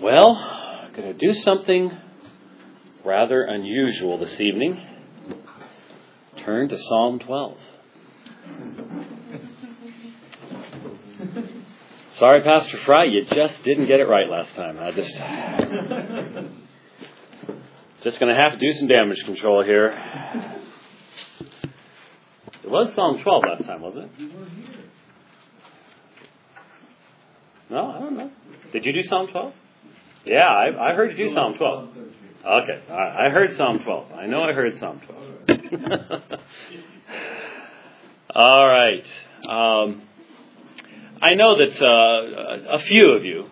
Well, I'm going to do something rather unusual this evening. Turn to Psalm 12. Sorry, Pastor Fry, you just didn't get it right last time. Just going to have to do some damage control here. It was Psalm 12 last time, wasn't it? No, I don't know. Did you do Psalm 12? Yeah, I heard you do Psalm 12. Okay, I heard Psalm 12. I know I heard Psalm 12. All right. I know that a few of you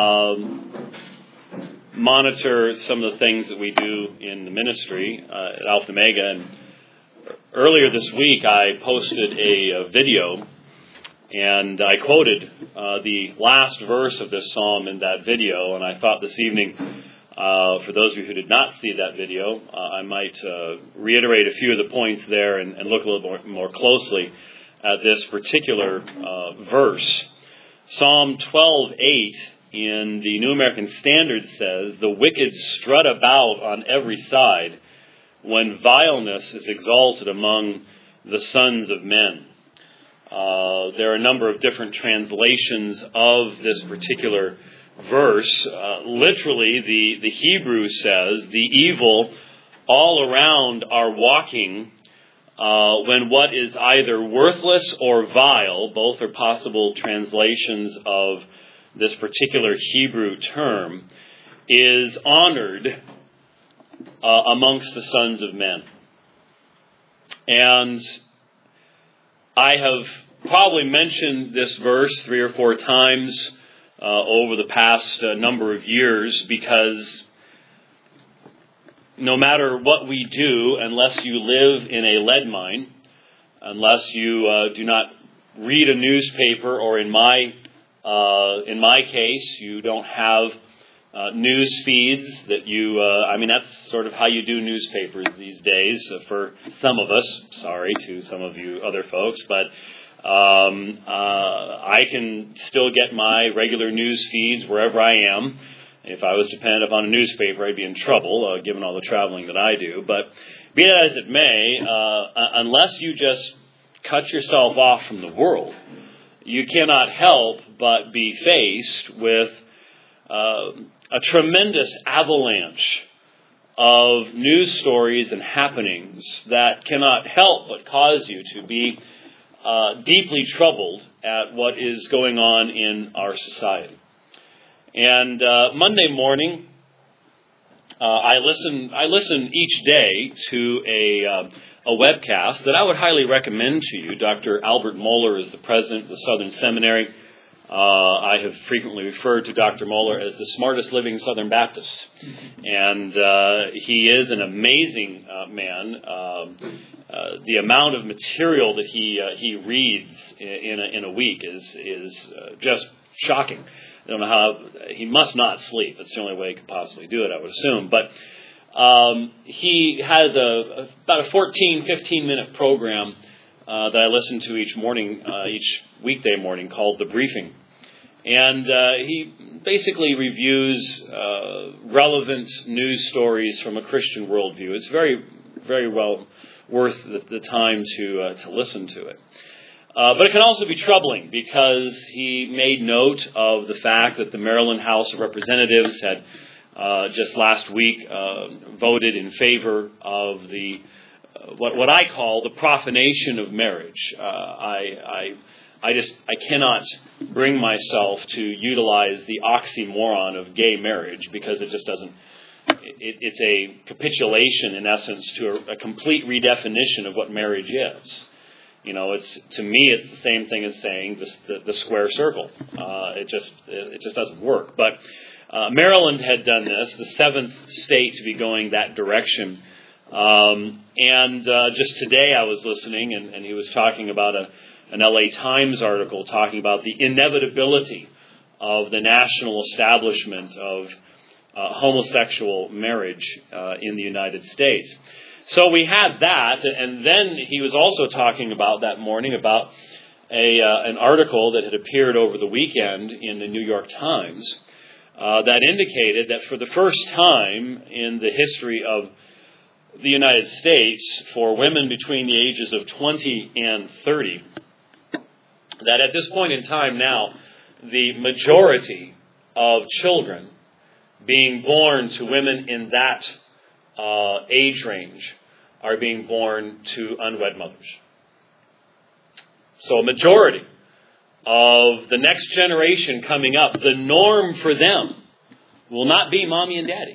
monitor some of the things that we do in the ministry at Alpha Omega. And earlier this week, I posted a video, and I quoted the last verse of this psalm in that video. And I thought this evening, for those of you who did not see that video, I might reiterate a few of the points there and look a little more closely at this particular verse. Psalm 12:8 in the New American Standard says, "The wicked strut about on every side when vileness is exalted among the sons of men." There are a number of different translations of this particular verse. Literally, the Hebrew says, "The evil all around are walking when what is either worthless or vile," both are possible translations of this particular Hebrew term, "is honored amongst the sons of men." And I have probably mentioned this verse 3 or 4 times over the past number of years, because no matter what we do, unless you live in a lead mine, unless you do not read a newspaper, or in my case, you don't have news feeds that you, that's sort of how you do newspapers these days for some of us. Sorry to some of you other folks, but I can still get my regular news feeds wherever I am. If I was dependent upon a newspaper, I'd be in trouble, given all the traveling that I do. But be that as it may, unless you just cut yourself off from the world, you cannot help but be faced with a tremendous avalanche of news stories and happenings that cannot help but cause you to be deeply troubled at what is going on in our society. And Monday morning, I listen each day to a webcast that I would highly recommend to you. Dr. Albert Mohler is the president of the Southern Seminary. I have frequently referred to Dr. Mohler as the smartest living Southern Baptist. And he is an amazing man. The amount of material that he reads in a week is just shocking. I don't know how. He must not sleep. That's the only way he could possibly do it, I would assume. But he has about a 14, 15-minute program that I listen to each morning, each weekday morning, called The Briefing. And he basically reviews relevant news stories from a Christian worldview. It's very, very well worth the time to listen to it. But it can also be troubling, because he made note of the fact that the Maryland House of Representatives had just last week voted in favor of the what I call the profanation of marriage. I cannot bring myself to utilize the oxymoron of gay marriage, because it just doesn't. It's a capitulation, in essence, to a complete redefinition of what marriage is. You know, to me, it's the same thing as saying the square circle. It just doesn't work. But Maryland had done this, the 7th state to be going that direction. And just today I was listening, and he was talking about an LA Times article talking about the inevitability of the national establishment of homosexual marriage in the United States. So we had that, and then he was also talking about that morning about an article that had appeared over the weekend in the New York Times that indicated that for the first time in the history of the United States, for women between the ages of 20 and 30, that at this point in time now, the majority of children being born to women in that age range are being born to unwed mothers. So a majority of the next generation coming up, the norm for them will not be mommy and daddy.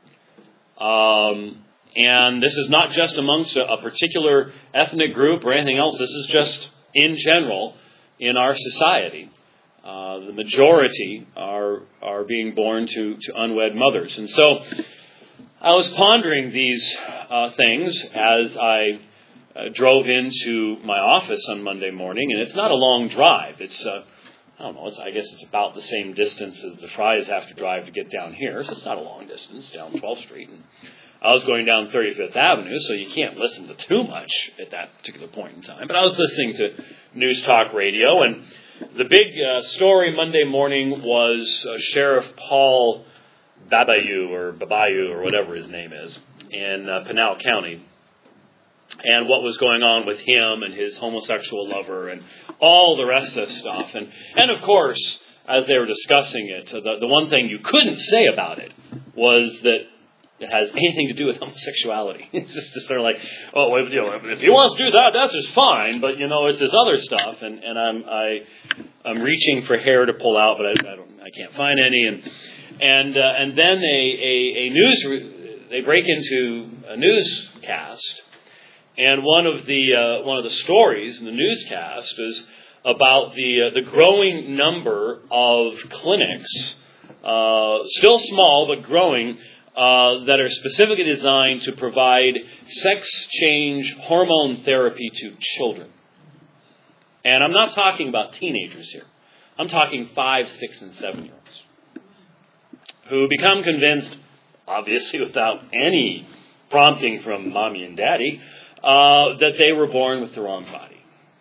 And this is not just amongst a particular ethnic group or anything else. This is just in general in our society. The majority are being born to unwed mothers. And so I was pondering these things as I drove into my office on Monday morning, and it's not a long drive. It's, I guess it's about the same distance as the Fries have to drive to get down here, so it's not a long distance down 12th Street. And I was going down 35th Avenue, so you can't listen to too much at that particular point in time. But I was listening to News Talk Radio, and the big story Monday morning was Sheriff Paul Babayu or whatever his name is in Pinal County, and what was going on with him and his homosexual lover and all the rest of the stuff. And of course, as they were discussing it, the one thing you couldn't say about it was that it has anything to do with homosexuality. It's just sort of like, oh, if he wants to do that, that's just fine. But it's this other stuff, and I'm reaching for hair to pull out, but I can't find any. And then they break into a newscast, and one of the stories in the newscast is about the growing number of clinics, still small but growing, that are specifically designed to provide sex change hormone therapy to children. And I'm not talking about teenagers here. I'm talking 5, 6, and 7-year-olds who become convinced, obviously without any prompting from mommy and daddy, that they were born with the wrong body.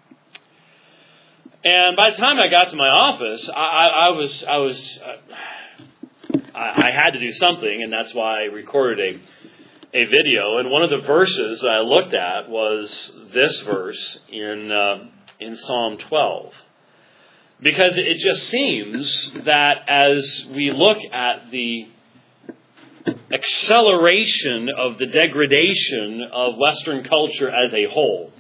And by the time I got to my office, I had to do something, and that's why I recorded a video. And one of the verses I looked at was this verse in Psalm 12. Because it just seems that as we look at the acceleration of the degradation of Western culture as a whole,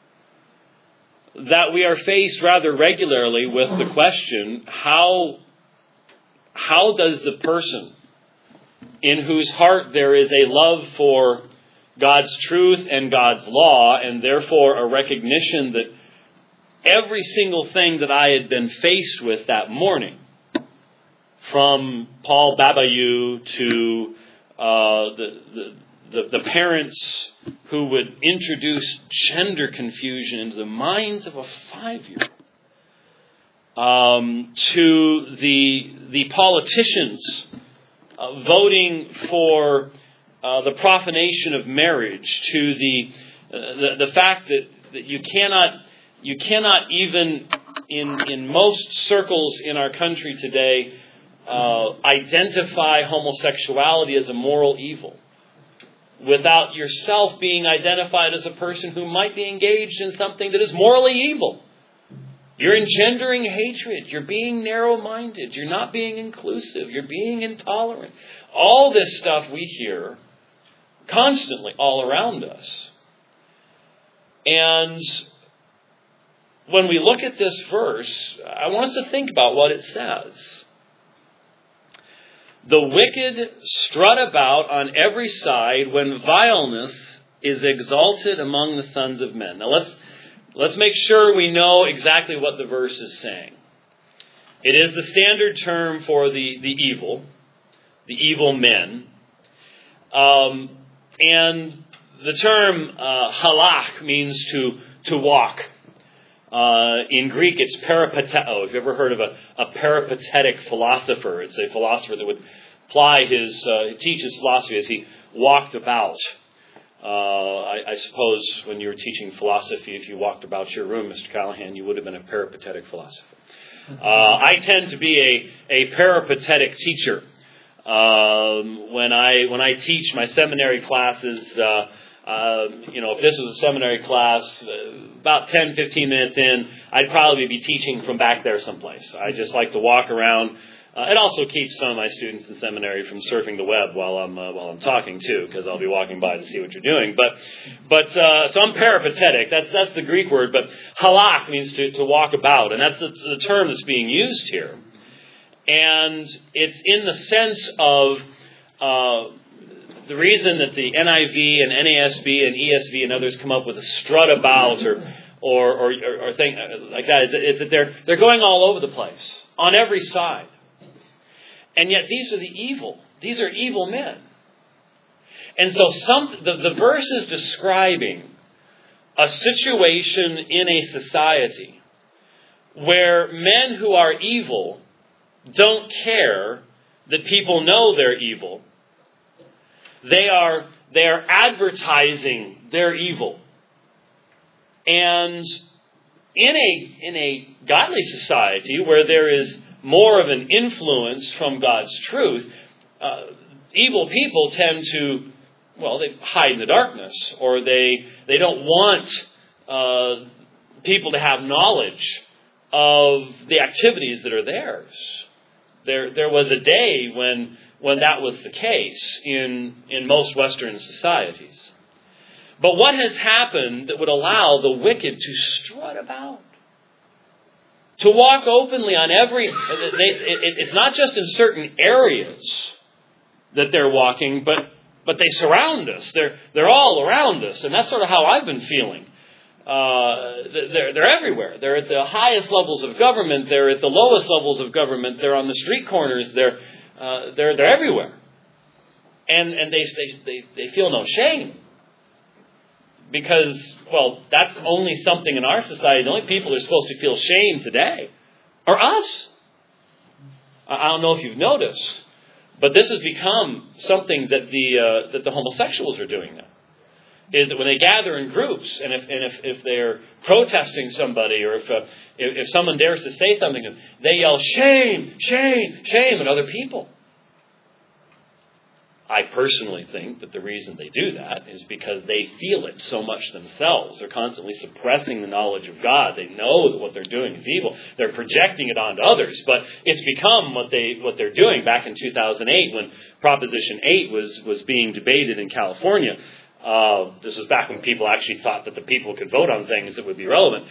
that we are faced rather regularly with the question, how does the person in whose heart there is a love for God's truth and God's law, and therefore a recognition that every single thing that I had been faced with that morning, from Paul Babayu to the parents who would introduce gender confusion into the minds of a 5-year-old, to the politicians voting for the profanation of marriage, to the fact that you cannot even in most circles in our country today identify homosexuality as a moral evil without yourself being identified as a person who might be engaged in something that is morally evil. You're engendering hatred. You're being narrow-minded. You're not being inclusive. You're being intolerant. All this stuff we hear constantly all around us. And when we look at this verse, I want us to think about what it says. The wicked strut about on every side when vileness is exalted among the sons of men. Now let's make sure we know exactly what the verse is saying. It is the standard term for the evil men. And the term halach means to walk. In Greek, it's peripateo. Have you ever heard of a peripatetic philosopher? It's a philosopher that would teach his philosophy as he walked about. I suppose when you were teaching philosophy, if you walked about your room, Mr. Callahan, you would have been a peripatetic philosopher. I tend to be a peripatetic teacher. When I teach my seminary classes, if this was a seminary class, about 10, 15 minutes in, I'd probably be teaching from back there someplace. I just like to walk around. It also keeps some of my students in seminary from surfing the web while I'm talking too, because I'll be walking by to see what you're doing. So I'm peripatetic. That's the Greek word, but halak means to walk about, and that's the term that's being used here. And it's in the sense of the reason that the NIV and NASB and ESV and others come up with a strut about or thing like that is that they're going all over the place on every side. And yet these are the evil. These are evil men. And so the verse is describing a situation in a society where men who are evil don't care that people know they're evil. They are advertising their evil. And in a godly society where there is more of an influence from God's truth, evil people tend to, they hide in the darkness, or they don't want people to have knowledge of the activities that are theirs. There was a day when that was the case in most Western societies. But what has happened that would allow the wicked to strut about? To walk openly on it's not just in certain areas that they're walking, but they surround us. They're all around us. And that's sort of how I've been feeling. They're everywhere. They're at the highest levels of government. They're at the lowest levels of government. They're on the street corners. They're everywhere. And they feel no shame. Because, that's only something in our society. The only people who are supposed to feel shame today are us. I don't know if you've noticed, but this has become something that the homosexuals are doing now. Is that when they gather in groups, and if they're protesting somebody, or if someone dares to say something, they yell shame, shame, shame at other people. I personally think that the reason they do that is because they feel it so much themselves. They're constantly suppressing the knowledge of God. They know that what they're doing is evil. They're projecting it onto others. But it's become what they're doing. Back in 2008, when Proposition 8 was being debated in California, this was back when people actually thought that the people could vote on things that would be relevant.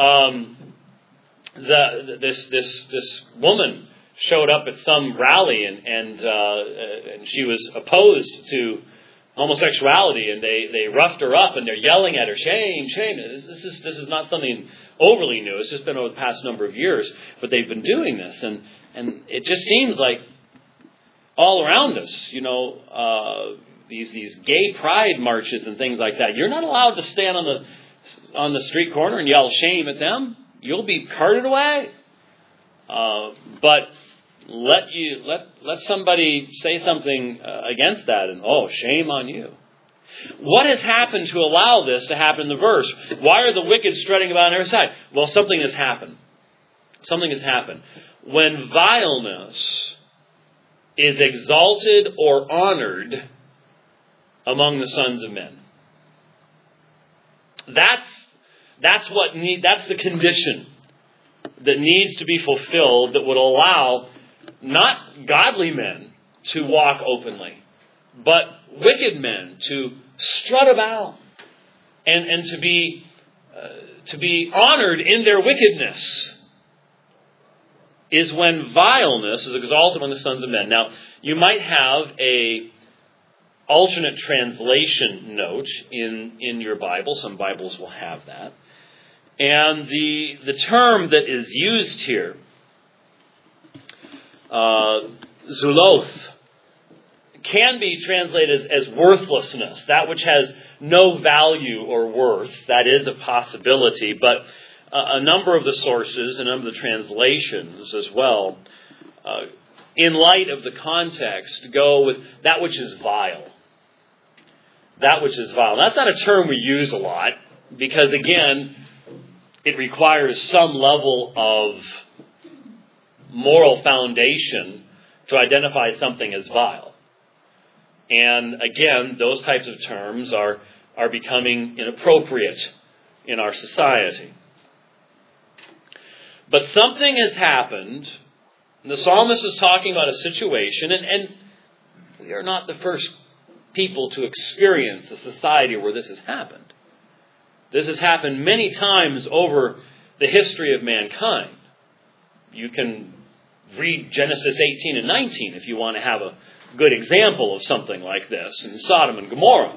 This woman showed up at some rally and she was opposed to homosexuality, and they roughed her up and they're yelling at her, shame, shame. This is not something overly new. It's just been over the past number of years, but they've been doing this, and it just seems like all around us, these gay pride marches and things like that. You're not allowed to stand on the street corner and yell shame at them. You'll be carted away. But let somebody say something against that, and shame on you. What has happened to allow this to happen in the verse? Why are the wicked strutting about on every side? Well, something has happened. Something has happened. When vileness is exalted or honored among the sons of men, that's the condition that needs to be fulfilled, that would allow not godly men to walk openly, but wicked men to strut about and to be honored in their wickedness, is when vileness is exalted among the sons of men. Now, you might have a alternate translation note in your Bible. Some Bibles will have that. And the term that is used here, zuloth, can be translated as worthlessness, that which has no value or worth. That is a possibility, but a number of the sources, a number of the translations as well, in light of the context, go with that which is vile. That which is vile. That's not a term we use a lot, because again, it requires some level of moral foundation to identify something as vile. And again, those types of terms are becoming inappropriate in our society. But something has happened. The psalmist is talking about a situation, and we are not the first people to experience a society where this has happened. This has happened many times over the history of mankind. You can read Genesis 18 and 19 if you want to have a good example of something like this in Sodom and Gomorrah.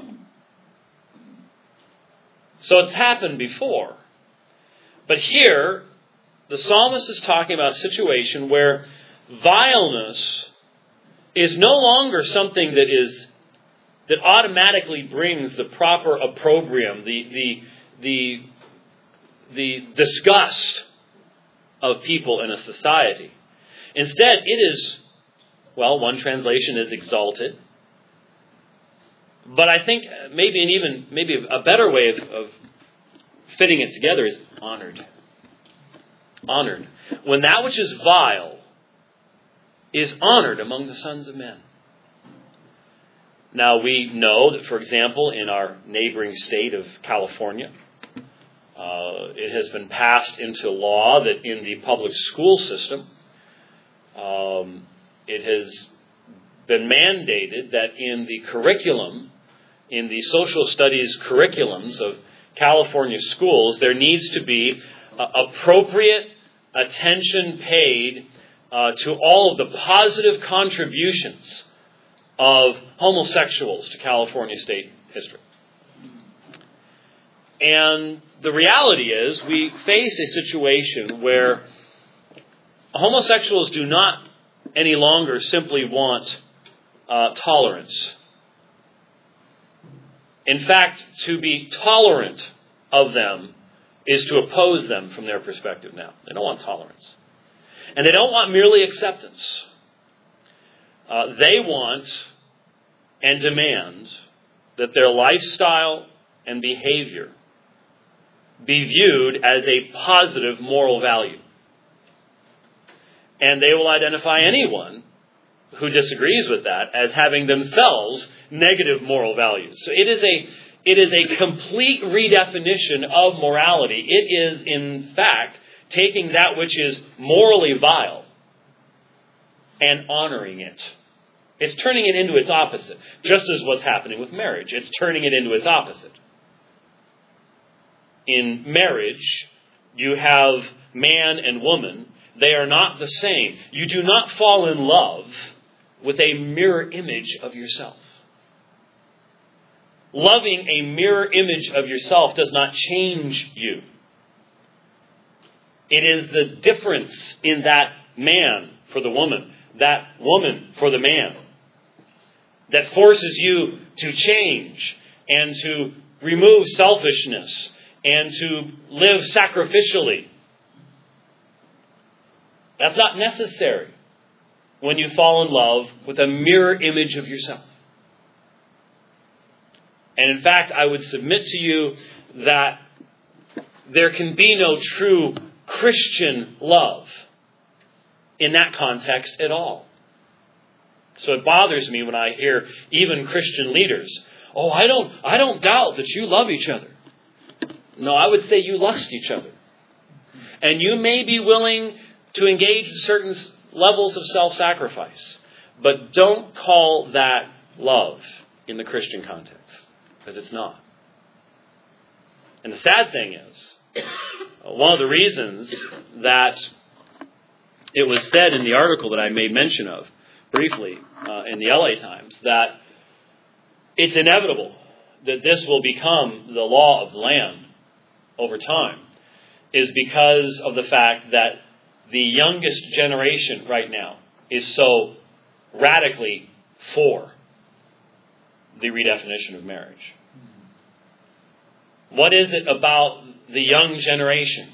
So it's happened before. But here, the psalmist is talking about a situation where vileness is no longer something that automatically brings the proper opprobrium, the disgust of people in a society. Instead, it is, well, one translation is exalted. But I think maybe a better way of fitting it together is honored. Honored. When that which is vile is honored among the sons of men. Now we know that, for example, in our neighboring state of California, it has been passed into law that in the public school system, it has been mandated that in the curriculum, in the social studies curriculums of California schools, there needs to be appropriate attention paid to all of the positive contributions of homosexuals to California state history. And the reality is we face a situation where homosexuals do not any longer simply want tolerance. In fact, to be tolerant of them is to oppose them from their perspective now. They don't want tolerance. And they don't want merely acceptance. They want and demand that their lifestyle and behavior be viewed as a positive moral value. And they will identify anyone who disagrees with that as having themselves negative moral values. So it is a complete redefinition of morality. It is, in fact, taking that which is morally vile and honoring it. It's turning it into its opposite, just as what's happening with marriage. It's turning it into its opposite. In marriage, you have man and woman. They are not the same. You do not fall in love with a mirror image of yourself. Loving a mirror image of yourself does not change you. It is the difference in that man for the woman, that woman for the man, that forces you to change and to remove selfishness and to live sacrificially. That's not necessary when you fall in love with a mirror image of yourself. And in fact, I would submit to you that there can be no true Christian love in that context at all. So it bothers me when I hear even Christian leaders, "Oh, I don't doubt that you love each other." No, I would say you lust each other. And you may be willing to engage in certain levels of self-sacrifice, but don't call that love in the Christian context, because it's not. And the sad thing is, one of the reasons that it was said in the article that I made mention of briefly in the LA Times, that it's inevitable that this will become the law of the land over time, is because of the fact that the youngest generation right now is so radically for the redefinition of marriage. What is it about the young generation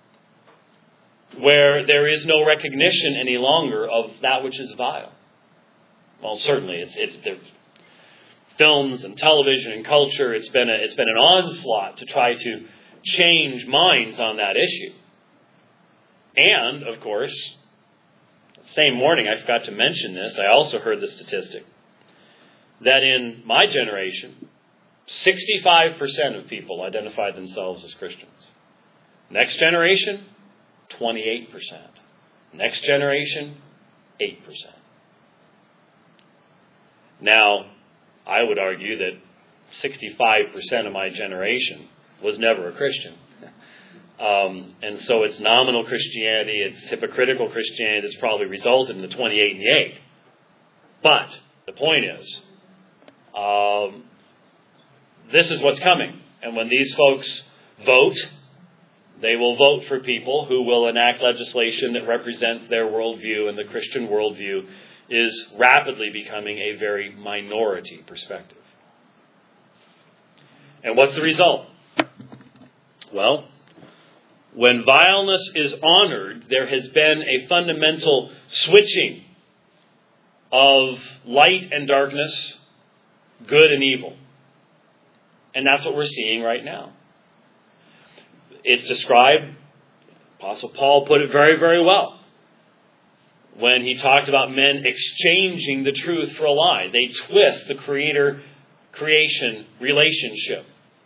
where there is no recognition any longer of that which is vile? Well, certainly it's films and television and culture. It's been an onslaught to try to change minds on that issue. And, of course, same morning, I forgot to mention this, I also heard the statistic that in my generation, 65% of people identify themselves as Christians. Next generation, 28%. Next generation, 8%. Now, I would argue that 65% of my generation was never a Christian. And so it's nominal Christianity, it's hypocritical Christianity that's probably resulted in the 28 and the 8. But the point is, this is what's coming. And when these folks vote, they will vote for people who will enact legislation that represents their worldview, and the Christian worldview is rapidly becoming a very minority perspective. And what's the result? Well, when vileness is honored, there has been a fundamental switching of light and darkness, good and evil. And that's what we're seeing right now. It's described, Apostle Paul put it very, very well, when he talked about men exchanging the truth for a lie. They twist the creator-creation relationship.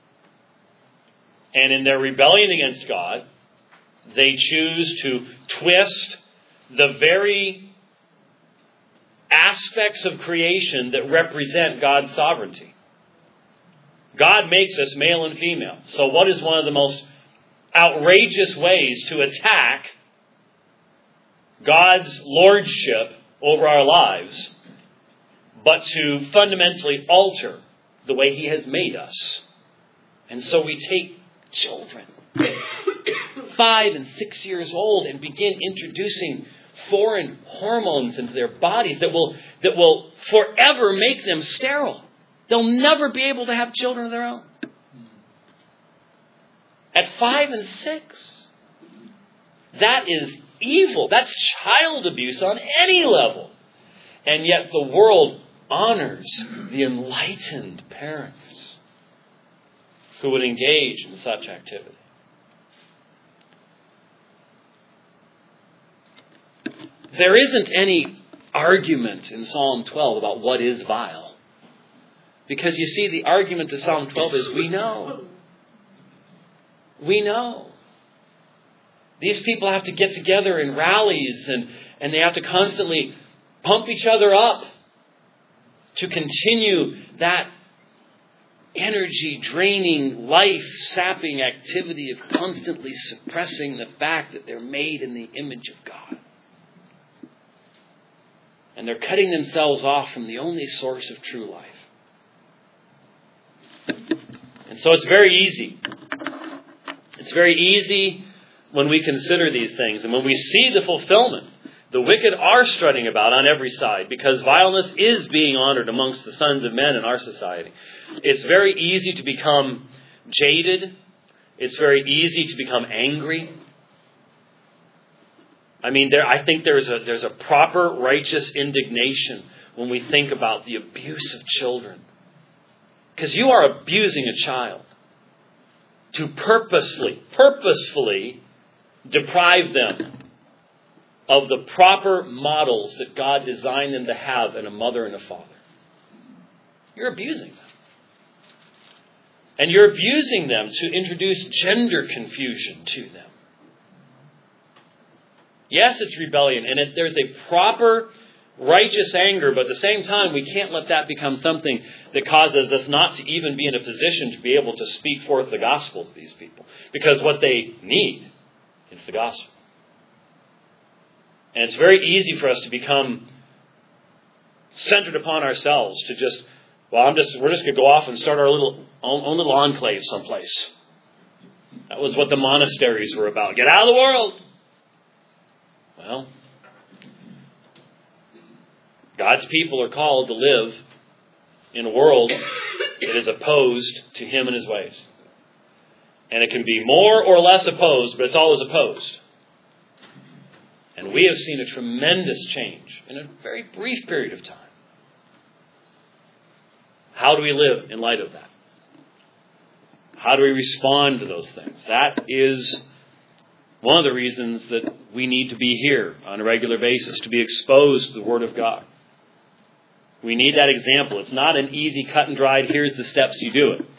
And in their rebellion against God, they choose to twist the very aspects of creation that represent God's sovereignty. God makes us male and female. So what is one of the most outrageous ways to attack God's lordship over our lives, but to fundamentally alter the way He has made us? And so we take children, 5 and 6 years old, and begin introducing foreign hormones into their bodies that will forever make them sterile. They'll never be able to have children of their own. At 5 and 6. That is evil. That's child abuse on any level. And yet the world honors the enlightened parents who would engage in such activity. There isn't any argument in Psalm 12 about what is vile. Because you see, the argument to Psalm 12 is we know. We know. These people have to get together in rallies and they have to constantly pump each other up to continue that energy-draining, life-sapping activity of constantly suppressing the fact that they're made in the image of God. And they're cutting themselves off from the only source of true life. And so it's very easy. It's very easy when we consider these things. And when we see the fulfillment, the wicked are strutting about on every side because violence is being honored amongst the sons of men in our society. It's very easy to become jaded. It's very easy to become angry. I mean, I think there's a proper righteous indignation when we think about the abuse of children. Because you are abusing a child to purposefully deprive them of the proper models that God designed them to have in a mother and a father. You're abusing them. And you're abusing them to introduce gender confusion to them. Yes, it's rebellion, and there's a proper righteous anger, but at the same time, we can't let that become something that causes us not to even be in a position to be able to speak forth the gospel to these people. Because what they need is the gospel. And it's very easy for us to become centered upon ourselves, to just, we're just going to go off and start our own little enclave someplace. That was what the monasteries were about. Get out of the world! Well, God's people are called to live in a world that is opposed to Him and His ways. And it can be more or less opposed, but it's always opposed. And we have seen a tremendous change in a very brief period of time. How do we live in light of that? How do we respond to those things? That is One of the reasons that we need to be here on a regular basis, to be exposed to the Word of God. We need that example. It's not an easy cut and dried, here's the steps you do it.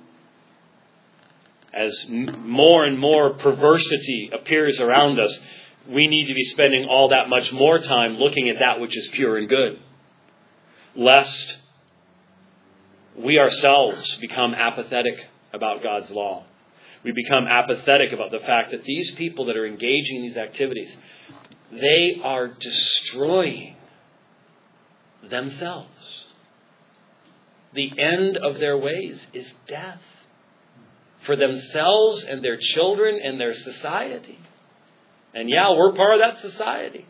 As more and more perversity appears around us, we need to be spending all that much more time looking at that which is pure and good, lest we ourselves become apathetic about God's law. We become apathetic about the fact that these people that are engaging in these activities, they are destroying themselves. The end of their ways is death for themselves and their children and their society. And yeah, we're part of that society.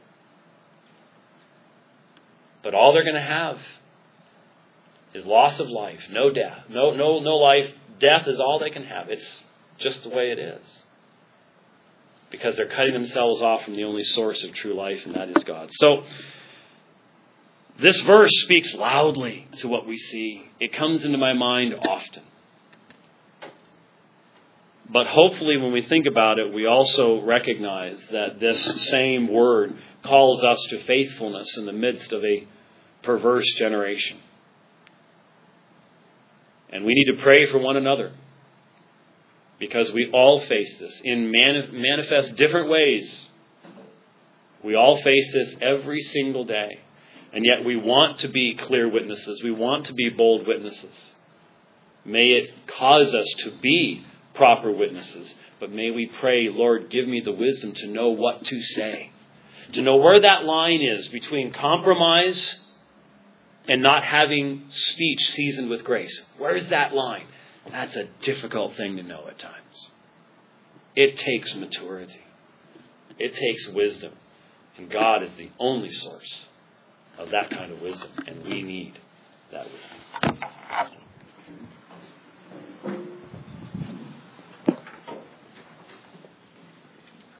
But all they're going to have is loss of life, no death, no life. Death is all they can have. It's just the way it is. Because they're cutting themselves off from the only source of true life, and that is God. So, this verse speaks loudly to what we see. It comes into my mind often. But hopefully when we think about it, we also recognize that this same word calls us to faithfulness in the midst of a perverse generation. And we need to pray for one another, because we all face this in manifest different ways. We all face this every single day. And yet we want to be clear witnesses. We want to be bold witnesses. May it cause us to be proper witnesses. But may we pray, Lord, give me the wisdom to know what to say. To know where that line is between compromise and not having speech seasoned with grace. Where's that line? That's a difficult thing to know at times. It takes maturity. It takes wisdom. And God is the only source of that kind of wisdom. And we need that wisdom.